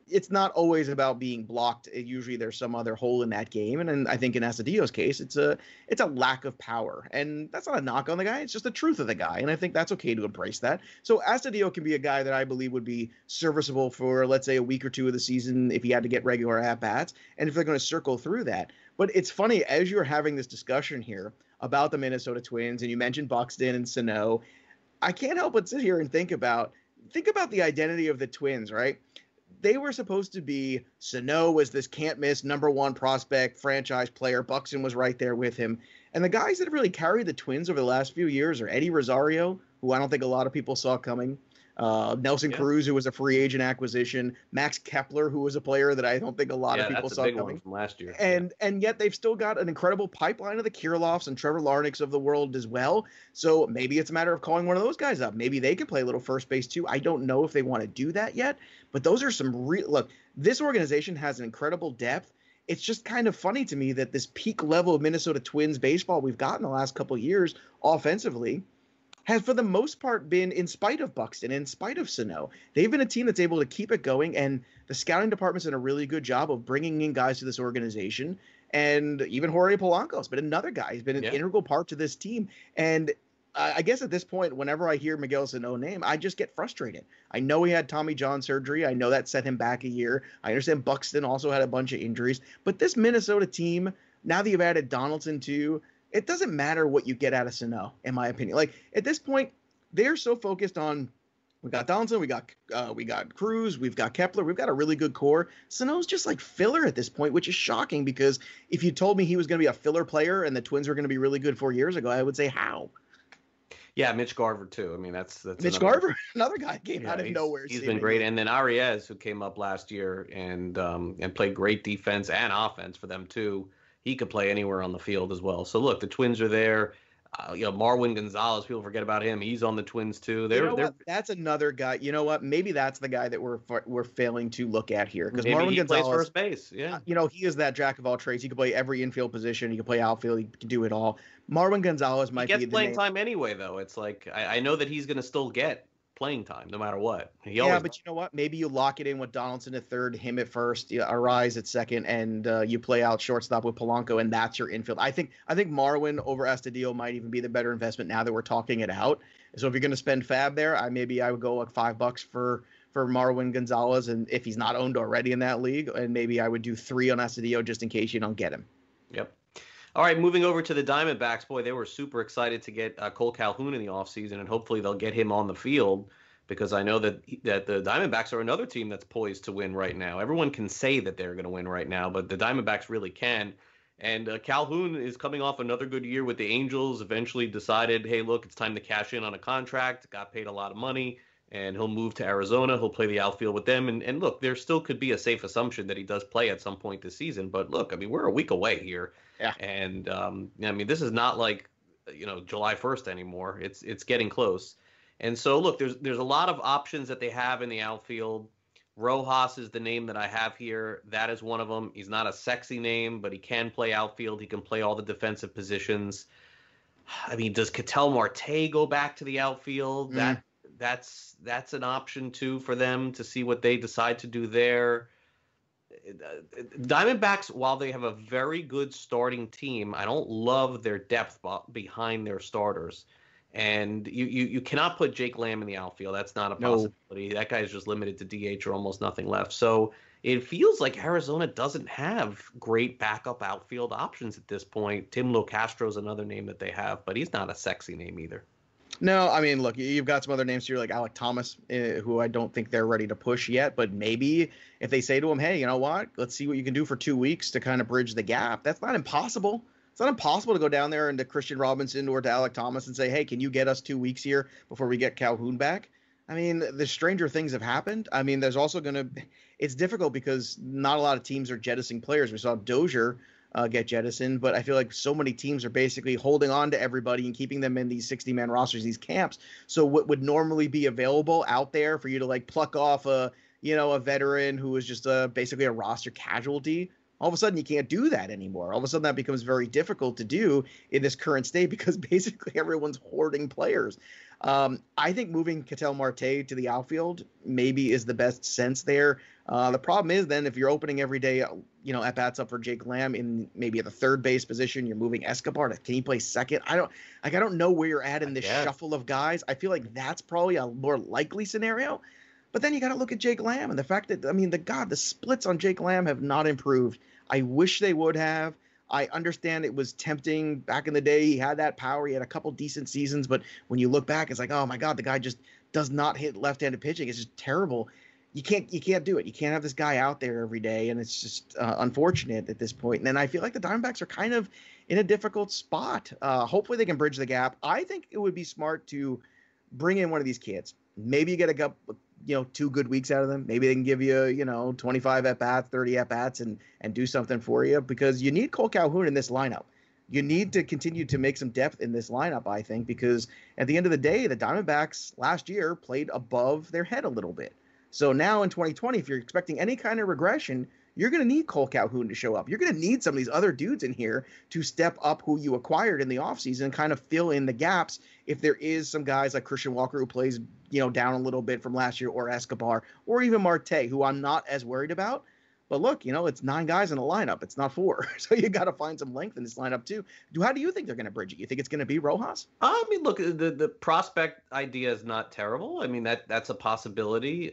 it's not always about being blocked. Usually there's some other hole in that game. And I think in Astudillo's case, it's a lack of power. And that's not a knock on the guy. It's just the truth of the guy. And I think that's okay to embrace that. So Astudillo can be a guy that I believe would be serviceable for, let's say, a week or two of the season if he had to get regular at-bats. And if they're going to circle through that. But it's funny, as you're having this discussion here about the Minnesota Twins, and you mentioned Buxton and Sano, I can't help but sit here and think about the identity of the Twins, right? They were supposed to be, Sano was this can't-miss #1 prospect, franchise player. Buxton was right there with him. And the guys that have really carried the Twins over the last few years are Eddie Rosario, who I don't think a lot of people saw coming, Nelson Cruz, who was a free agent acquisition, Max Kepler, who was a player that I don't think a lot of people saw coming. One from last year. And yet they've still got an incredible pipeline of the Kirilloffs and Trevor Larnacs of the world as well. So maybe it's a matter of calling one of those guys up. Maybe they can play a little first base too. I don't know if they want to do that yet, but those are some look, this organization has an incredible depth. It's just kind of funny to me that this peak level of Minnesota Twins baseball we've got in the last couple of years offensively has for the most part been in spite of Buxton, in spite of Sano. They've been a team that's able to keep it going, and the scouting department's done a really good job of bringing in guys to this organization. And even Jorge Polanco's been another guy. He's been an integral part to this team. And I guess at this point, whenever I hear Miguel Sano's name, I just get frustrated. I know he had Tommy John surgery. I know that set him back a year. I understand Buxton also had a bunch of injuries. But this Minnesota team, now that you've added Donaldson too, it doesn't matter what you get out of Sano, in my opinion. Like, at this point, they're so focused on, we got Donaldson, we got Cruz, we've got Kepler, we've got a really good core. Sano's just like filler at this point, which is shocking because if you told me he was going to be a filler player and the Twins were going to be really good 4 years ago, I would say how? Yeah, Mitch Garver too. I mean, that's Mitch Garver, another guy came out of nowhere. He's been great, and then Arias, who came up last year and played great defense and offense for them too. He could play anywhere on the field as well. So look, the Twins are there. Marwin Gonzalez, people forget about him. He's on the Twins too. That's another guy. You know what? Maybe that's the guy that we're failing to look at here because Marwin Gonzalez plays first base. Yeah, he is that jack of all trades. He can play every infield position. He can play outfield. He can do it all. Marwin Gonzalez might be the playing time anyway, though. It's like I know that he's going to still get playing time no matter what. But you know what? Maybe you lock it in with Donaldson at third, him at first, Arise at second, and you play out shortstop with Polanco, and that's your infield. I think Marwin over Astudillo might even be the better investment now that we're talking it out. So if you're going to spend fab there, I would go like $5 for Marwin Gonzalez, and if he's not owned already in that league, and maybe I would do 3 on Astudillo just in case you don't get him. Yep. All right, moving over to the Diamondbacks. Boy, they were super excited to get Cole Calhoun in the offseason, and hopefully they'll get him on the field because I know that the Diamondbacks are another team that's poised to win right now. Everyone can say that they're going to win right now, but the Diamondbacks really can. And Calhoun is coming off another good year with the Angels, eventually decided, hey, look, it's time to cash in on a contract, got paid a lot of money, and he'll move to Arizona. He'll play the outfield with them. And look, there still could be a safe assumption that he does play at some point this season. But look, I mean, we're a week away here. Yeah. And, I mean, this is not like, July 1st anymore. It's getting close. And so, look, there's a lot of options that they have in the outfield. Rojas is the name that I have here. That is one of them. He's not a sexy name, but he can play outfield. He can play all the defensive positions. I mean, does Ketel Marte go back to the outfield? That's an option, too, for them to see what they decide to do there. Diamondbacks, while they have a very good starting team, I don't love their depth behind their starters. And you cannot put Jake Lamb in the outfield. That's not a possibility. That guy is just limited to DH or almost nothing left. So it feels like Arizona doesn't have great backup outfield options at this point. Tim Locastro is another name that they have, but he's not a sexy name either. No, I mean, look, you've got some other names here like Alek Thomas, who I don't think they're ready to push yet. But maybe if they say to him, hey, you know what? Let's see what you can do for 2 weeks to kind of bridge the gap. That's not impossible. It's not impossible to go down there and to Christian Robinson or to Alek Thomas and say, hey, can you get us 2 weeks here before we get Calhoun back? I mean, the stranger things have happened. I mean, there's also it's difficult because not a lot of teams are jettisoning players. We saw Dozier get jettisoned, but I feel like so many teams are basically holding on to everybody and keeping them in these 60-man rosters, these camps. So what would normally be available out there for you to like pluck off a veteran who is just basically a roster casualty All of a sudden, you can't do that anymore. All of a sudden, that becomes very difficult to do in this current state because basically everyone's hoarding players. I think moving Ketel Marte to the outfield maybe is the best sense there. The problem is then if you're opening every day, at bats up for Jake Lamb in maybe at the third base position, you're moving Escobar. Can he play second? I don't know where you're at in this shuffle of guys. I feel like that's probably a more likely scenario. But then you got to look at Jake Lamb and the fact that, the splits on Jake Lamb have not improved. I wish they would have. I understand it was tempting back in the day. He had that power. He had a couple decent seasons. But when you look back, it's like, oh, my God, the guy just does not hit left-handed pitching. It's just terrible. You can't do it. You can't have this guy out there every day. And it's just unfortunate at this point. And then I feel like the Diamondbacks are kind of in a difficult spot. Hopefully they can bridge the gap. I think it would be smart to bring in one of these kids. Maybe you get a couple, 2 good weeks out of them. Maybe they can give you, 25 at-bats, 30 at-bats and do something for you because you need Cole Calhoun in this lineup. You need to continue to make some depth in this lineup, I think, because at the end of the day, the Diamondbacks last year played above their head a little bit. So now in 2020, if you're expecting any kind of regression, you're going to need Cole Calhoun to show up. You're going to need some of these other dudes in here to step up who you acquired in the offseason and kind of fill in the gaps if there is some guys like Christian Walker who plays, down a little bit from last year, or Escobar, or even Marte, who I'm not as worried about. But look, it's 9 guys in a lineup. It's not 4. So you got to find some length in this lineup too. How do you think they're going to bridge it? You think it's going to be Rojas? Look, the prospect idea is not terrible. That's a possibility.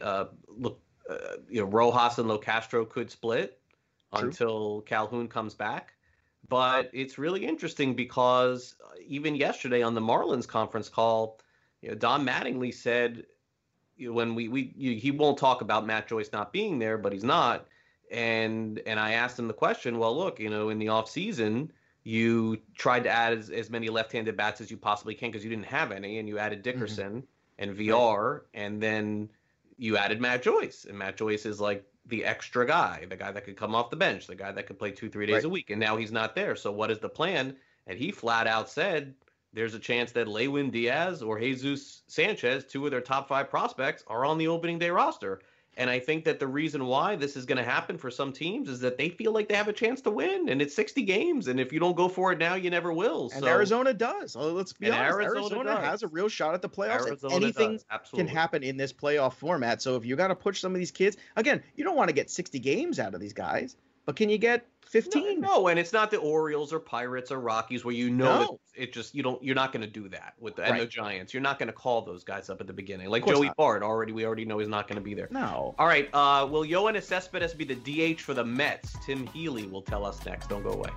Rojas and Locastro could split until Calhoun comes back. But it's really interesting because even yesterday on the Marlins conference call, Don Mattingly said when he won't talk about Matt Joyce not being there, but he's not. And I asked him the question, well, look, in the offseason, you tried to add as many left-handed bats as you possibly can because you didn't have any, and you added Dickerson and VR, and then you added Matt Joyce. And Matt Joyce is like the extra guy, the guy that could come off the bench, the guy that could play 2-3 days a week. And now he's not there. So what is the plan? And he flat out said there's a chance that Lewin Diaz or Jesus Sanchez, 2 of their top 5 prospects, are on the opening day roster. And I think that the reason why this is going to happen for some teams is that they feel like they have a chance to win. And it's 60 games. And if you don't go for it now, you never will. And Arizona does. Let's be honest. Arizona has a real shot at the playoffs. Anything can happen in this playoff format. So if you got to push some of these kids, again, you don't want to get 60 games out of these guys. But can you get 15? No, and it's not the Orioles or Pirates or Rockies where it just you're not going to do that with the Giants. You're not going to call those guys up at the beginning. Like Joey Bart we already know he's not going to be there. No. All right, will Yoenis Cespedes be the DH for the Mets? Tim Healy will tell us next. Don't go away.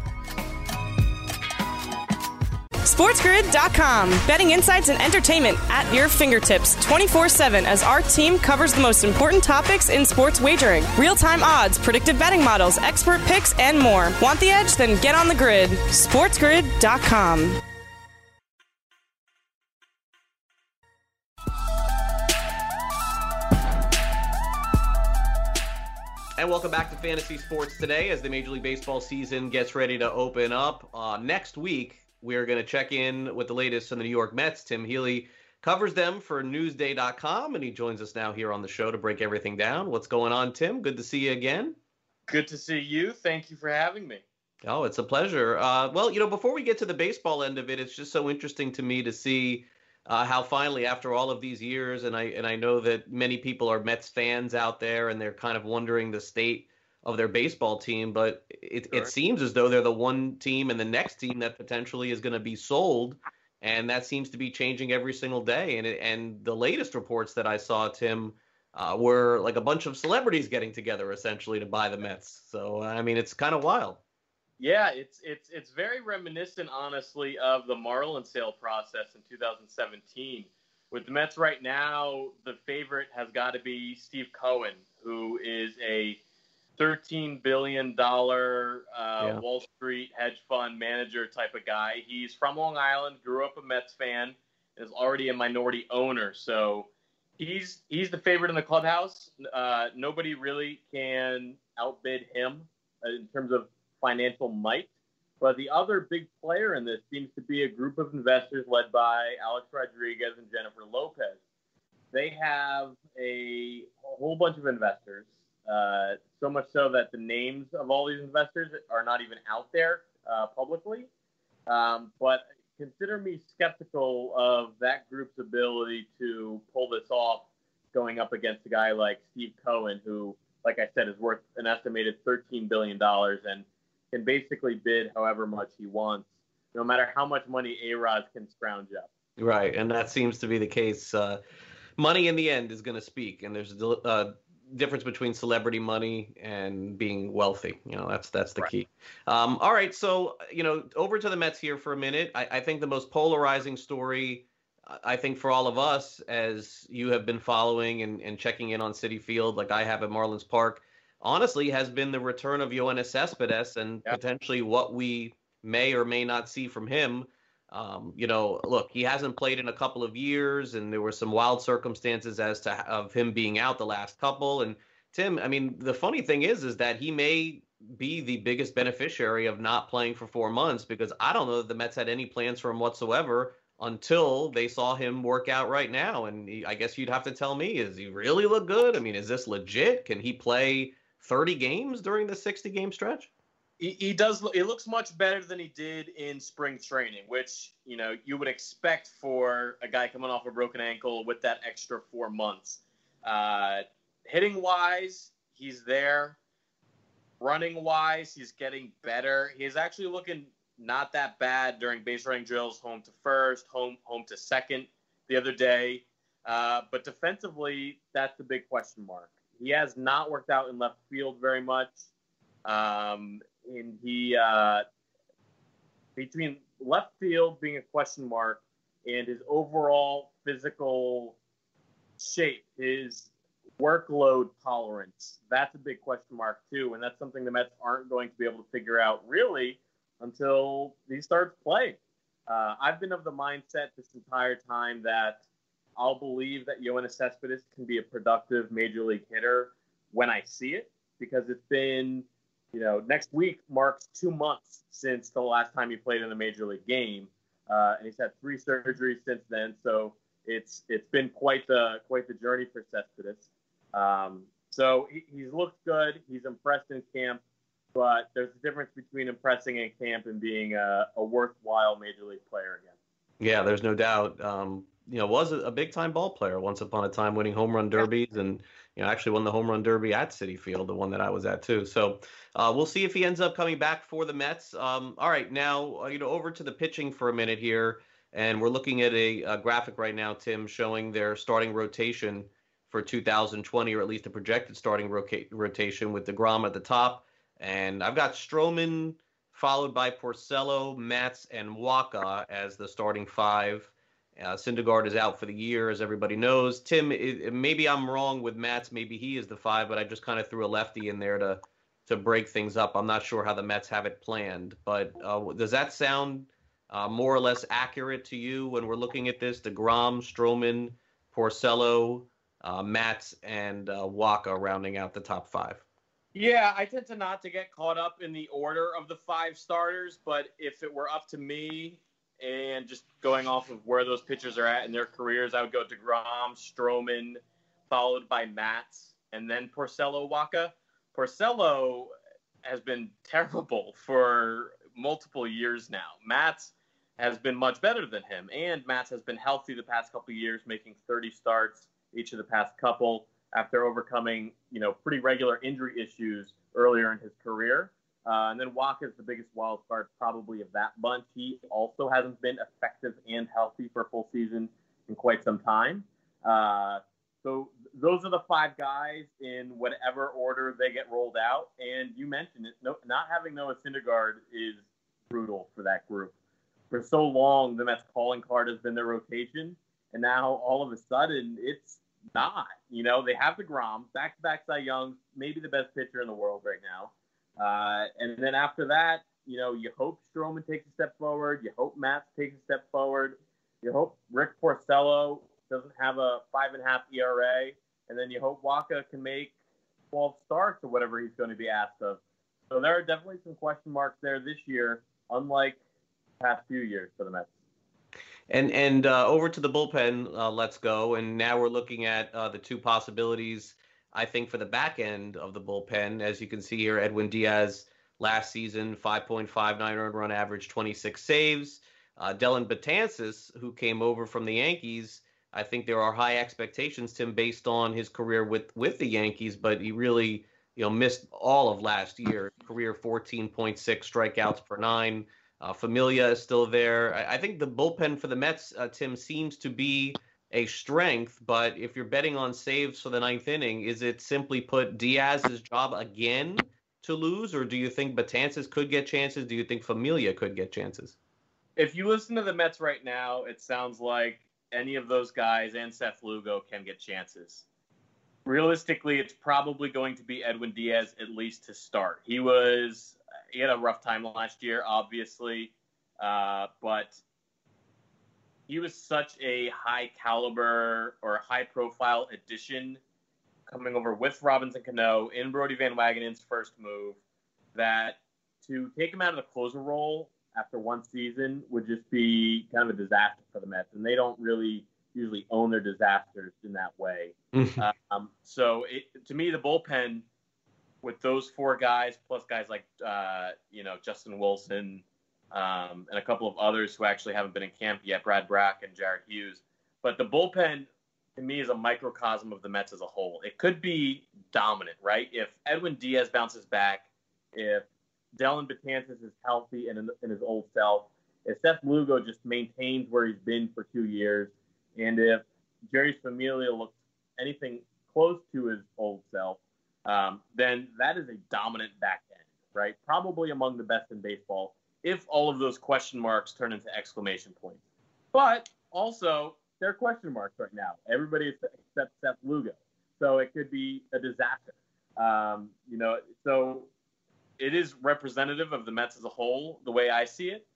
SportsGrid.com. Betting insights and entertainment at your fingertips 24/7 as our team covers the most important topics in sports wagering. Real-time odds, predictive betting models, expert picks, and more. Want the edge? Then get on the grid. SportsGrid.com. And welcome back to Fantasy Sports Today as the Major League Baseball season gets ready to open up. Next week, we're going to check in with the latest on the New York Mets. Tim Healy covers them for Newsday.com, and he joins us now here on the show to break everything down. What's going on, Tim? Good to see you again. Good to see you. Thank you for having me. Oh, it's a pleasure. Before we get to the baseball end of it, it's just so interesting to me to see how finally, after all of these years, and I know that many people are Mets fans out there, and they're kind of wondering the state of their baseball team, but it seems as though they're the one team and the next team that potentially is going to be sold, and that seems to be changing every single day. And the latest reports that I saw, Tim, were like a bunch of celebrities getting together essentially to buy the Mets. So it's kind of wild. Yeah, it's very reminiscent, honestly, of the Marlins sale process in 2017. With the Mets right now, the favorite has got to be Steve Cohen, who is a $13 billion Wall Street hedge fund manager type of guy. He's from Long Island, grew up a Mets fan, is already a minority owner. So he's the favorite in the clubhouse. Nobody really can outbid him in terms of financial might. But the other big player in this seems to be a group of investors led by Alex Rodriguez and Jennifer Lopez. They have a whole bunch of investors. So much so that the names of all these investors are not even out there publicly. But consider me skeptical of that group's ability to pull this off going up against a guy like Steve Cohen, who, like I said, is worth an estimated $13 billion and can basically bid however much he wants, no matter how much money A-Rod can scrounge up. Right, and that seems to be the case. Money in the end is going to speak, and there's a difference between celebrity money and being wealthy. That's the key. All right, so over to the Mets here for a minute. I think the most polarizing story, I think for all of us, as you have been following and checking in on Citi Field like I have at Marlins Park, honestly, has been the return of Yoenis Cespedes and potentially what we may or may not see from him. Look, he hasn't played in a couple of years, and there were some wild circumstances of him being out the last couple. And Tim, I mean, the funny thing is that he may be the biggest beneficiary of not playing for 4 months, because I don't know that the Mets had any plans for him whatsoever until they saw him work out right now. And I guess you'd have to tell me, does he really look good? I mean, is this legit? Can he play 30 games during the 60-game stretch? He does. It looks much better than he did in spring training, which, you would expect for a guy coming off a broken ankle with that extra 4 months. Hitting wise, he's there. Running wise, he's getting better. He's actually looking not that bad during base running drills, home to first, home to second the other day. But defensively, that's the big question mark. He has not worked out in left field very much. And he, between left field being a question mark and his overall physical shape, his workload tolerance, that's a big question mark too. And that's something the Mets aren't going to be able to figure out really until he starts playing. I've been of the mindset this entire time that I'll believe that Yoenis Cespedes can be a productive major league hitter when I see it, because it's been, next week marks 2 months since the last time he played in a major league game, and he's had 3 surgeries since then. So it's been quite the journey for Cespedes. So he's looked good. He's impressed in camp, but there's a difference between impressing in camp and being a worthwhile major league player again. Yeah, there's no doubt. Was a big time ball player once upon a time, winning home run derbies, and actually won the home run derby at Citi Field, the one that I was at too. So we'll see if he ends up coming back for the Mets. All right, now over to the pitching for a minute here, and we're looking at a graphic right now, Tim, showing their starting rotation for 2020, or at least a projected starting rotation, with DeGrom at the top, and I've got Stroman followed by Porcello, Matz, and Wacha as the starting 5. Syndergaard is out for the year, as everybody knows. Tim, maybe I'm wrong with Matz. Maybe he is the 5, but I just kind of threw a lefty in there to break things up. I'm not sure how the Mets have it planned, but does that sound more or less accurate to you when we're looking at this? DeGrom, Stroman, Porcello, Matz, and Wacha rounding out the top 5. Yeah, I tend to not to get caught up in the order of the 5 starters, but if it were up to me, and just going off of where those pitchers are at in their careers, I would go DeGrom, Stroman, followed by Matz, and then Porcello, Wacha. Porcello has been terrible for multiple years now. Matz has been much better than him, and Matz has been healthy the past couple of years, making 30 starts each of the past couple after overcoming, pretty regular injury issues earlier in his career. And then Wacha is the biggest wild card probably of that bunch. He also hasn't been effective and healthy for a full season in quite some time. So those are the 5 guys in whatever order they get rolled out. And you mentioned it, not having Noah Syndergaard is brutal for that group. For so long, the Mets calling card has been their rotation. And now all of a sudden it's not. They have DeGrom, back-to-back Cy Young, maybe the best pitcher in the world right now. And then after that, you hope Stroman takes a step forward. You hope Matz takes a step forward. You hope Rick Porcello doesn't have a 5.5 ERA. And then you hope Wacha can make 12 starts or whatever he's going to be asked of. So there are definitely some question marks there this year, unlike the past few years for the Mets. And over to the bullpen, let's go. And now we're looking at the 2 possibilities I think for the back end of the bullpen, as you can see here, Edwin Diaz last season, 5.59 earned run average, 26 saves. Dellin Betances, who came over from the Yankees, I think there are high expectations, Tim, based on his career with the Yankees, but he really, missed all of last year. Career 14.6 strikeouts per 9. Familia is still there. I think the bullpen for the Mets, Tim, seems to be a strength, but if you're betting on saves for the 9th inning, is it simply put Diaz's job again to lose, or do you think Betances could get chances? Do you think Familia could get chances? If you listen to the Mets right now, it sounds like any of those guys and Seth Lugo can get chances. Realistically, it's probably going to be Edwin Diaz at least to start. He had a rough time last year, obviously, but he was such a high caliber or high profile addition coming over with Robinson Cano in Brody Van Wagenen's first move that to take him out of the closer role after one season would just be kind of a disaster for the Mets. And they don't really usually own their disasters in that way. So to me, the bullpen with those 4 guys, plus guys like, Justin Wilson and a couple of others who actually haven't been in camp yet, Brad Brack and Jared Hughes. But the bullpen, to me, is a microcosm of the Mets as a whole. It could be dominant, right? If Edwin Diaz bounces back, if Dellin Betances is healthy and in his old self, if Seth Lugo just maintains where he's been for 2 years, and if Jerry Familia looks anything close to his old self, then that is a dominant back end, right? Probably among the best in baseball, if all of those question marks turn into exclamation points. But also, they're question marks right now. Everybody except Seth Lugo. So it could be a disaster. So it is representative of the Mets as a whole, the way I see it.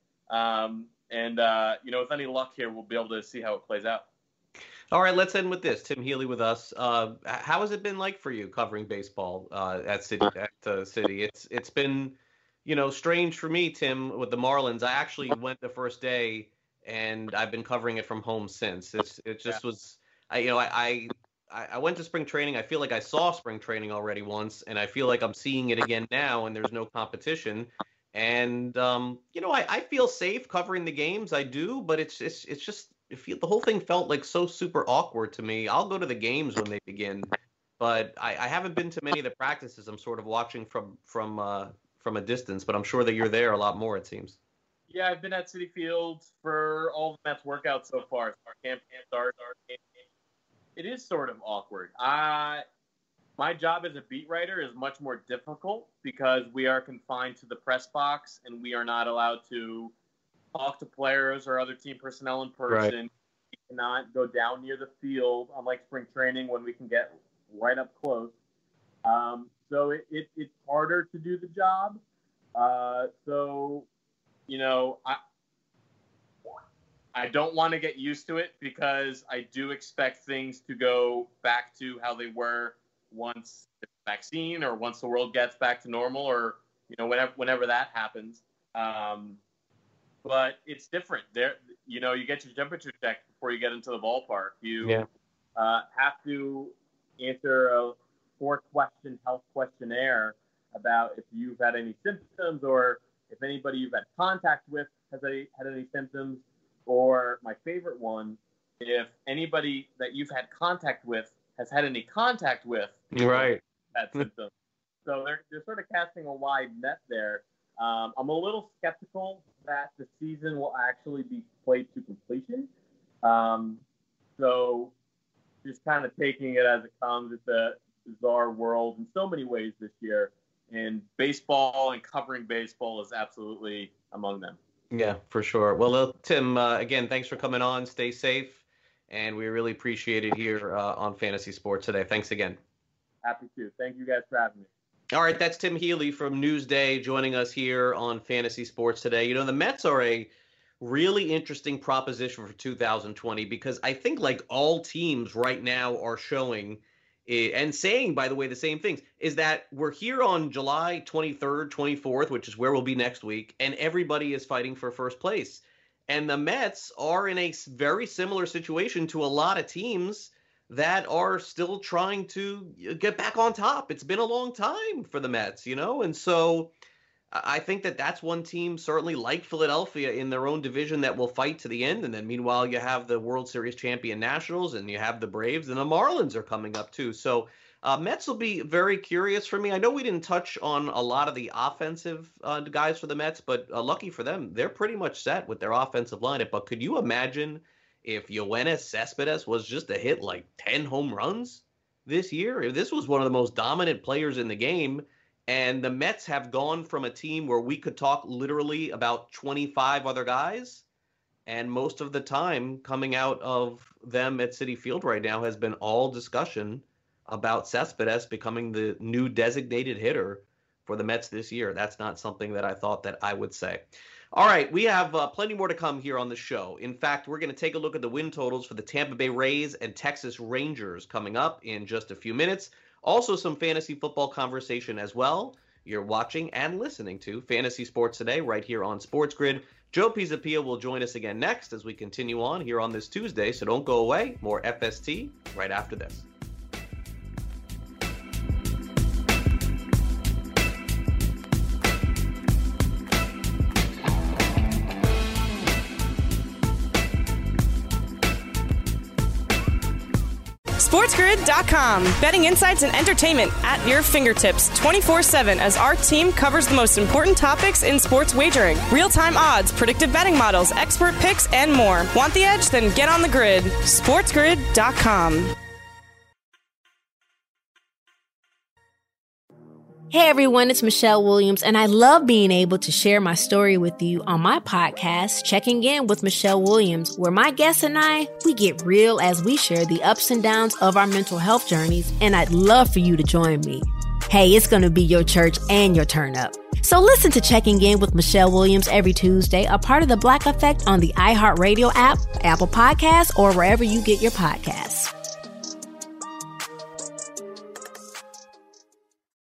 With any luck here, we'll be able to see how it plays out. All right, let's end with this. Tim Healy with us. How has it been like for you covering baseball at City? It's been, strange for me, Tim, with the Marlins. I actually went the first day, and I've been covering it from home since. Was. I went to spring training. I feel like I saw spring training already once, and I feel like I'm seeing it again now, and there's no competition. And I feel safe covering the games. I do, but it's just. The whole thing felt like so super awkward to me. I'll go to the games when they begin, but I haven't been to many of the practices. I'm sort of watching from a distance, but I'm sure that you're there a lot more, it seems. Yeah, I've been at Citi Field for all the Mets workouts so far. Our camp starts. It is sort of awkward. My job as a beat writer is much more difficult because we are confined to the press box and we are not allowed to talk to players or other team personnel in person. Right. We cannot go down near the field, unlike spring training when we can get right up close. So it's harder to do the job. I don't want to get used to it because I do expect things to go back to how they were once the vaccine or once the world gets back to normal or, whenever that happens. But it's different. There, you get your temperature checked before you get into the ballpark. You have to answer a 4-question health questionnaire about if you've had any symptoms or if anybody you've had contact with has had any symptoms. Or my favorite one, if anybody that you've had contact with has had any contact with that symptom. So they're sort of casting a wide net there. I'm a little skeptical that the season will actually be played to completion. So just kind of taking it as it comes. It's a bizarre world in so many ways this year. And baseball and covering baseball is absolutely among them. Yeah, for sure. Well, Tim, again, thanks for coming on. Stay safe. And we really appreciate it here on Fantasy Sports today. Thanks again. Happy to. Thank you guys for having me. All right, that's Tim Healy from Newsday joining us here on Fantasy Sports today. The Mets are a really interesting proposition for 2020 because I think like all teams right now are showing and saying, by the way, the same things, is that we're here on July 23rd, 24th, which is where we'll be next week, and everybody is fighting for first place. And the Mets are in a very similar situation to a lot of teams that are still trying to get back on top. It's been a long time for the Mets, and so I think that that's one team certainly like Philadelphia in their own division that will fight to the end. And then meanwhile, you have the World Series champion Nationals, and you have the Braves, and the Marlins are coming up too. So Mets will be very curious for me. I know we didn't touch on a lot of the offensive guys for the Mets, but lucky for them, they're pretty much set with their offensive lineup. But could you imagine if Yoenis Cespedes was just to hit like 10 home runs this year? If this was one of the most dominant players in the game, and the Mets have gone from a team where we could talk literally about 25 other guys, and most of the time coming out of them at Citi Field right now has been all discussion about Cespedes becoming the new designated hitter for the Mets this year. That's not something that I thought that I would say. All right, we have plenty more to come here on the show. In fact, we're going to take a look at the win totals for the Tampa Bay Rays and Texas Rangers coming up in just a few minutes. Also, some fantasy football conversation as well. You're watching and listening to Fantasy Sports Today right here on Sports Grid. Joe Pisapia will join us again next as we continue on here on this Tuesday, so don't go away. More FST right after this. SportsGrid.com. Betting insights and entertainment at your fingertips 24/7 as our team covers the most important topics in sports wagering. Real-time odds, predictive betting models, expert picks, and more. Want the edge? Then get on the grid. SportsGrid.com. Hey everyone, it's Michelle Williams, and I love being able to share my story with you on my podcast, Checking In with Michelle Williams, where my guests and I, we get real as we share the ups and downs of our mental health journeys, and I'd love for you to join me. Hey, it's going to be your church and your turn up. So listen to Checking In with Michelle Williams every Tuesday, a part of the Black Effect on the iHeartRadio app, Apple Podcasts, or wherever you get your podcasts.